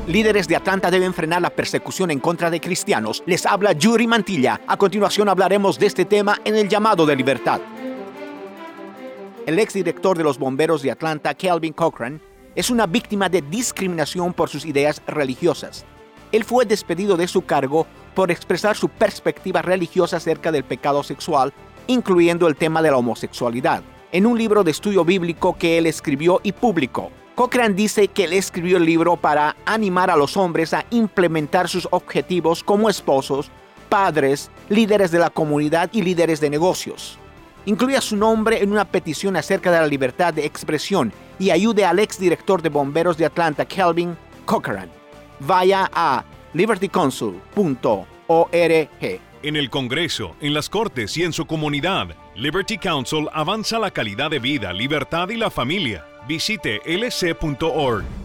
Líderes de Atlanta deben frenar la persecución en contra de cristianos. Les habla Yuri Mantilla. A continuación hablaremos de este tema en el llamado de libertad. El exdirector de los bomberos de Atlanta, Calvin Cochran, es una víctima de discriminación por sus ideas religiosas. Él fue despedido de su cargo por expresar su perspectiva religiosa acerca del pecado sexual, incluyendo el tema de la homosexualidad, en un libro de estudio bíblico que él escribió y publicó. Cochran dice que él escribió el libro para animar a los hombres a implementar sus objetivos como esposos, padres, líderes de la comunidad y líderes de negocios. Incluya su nombre en una petición acerca de la libertad de expresión y ayude al exdirector de bomberos de Atlanta, Calvin Cochran. Vaya a libertycouncil.org. En el Congreso, en las Cortes y en su comunidad, Liberty Counsel avanza la calidad de vida, libertad y la familia. Visite lc.org.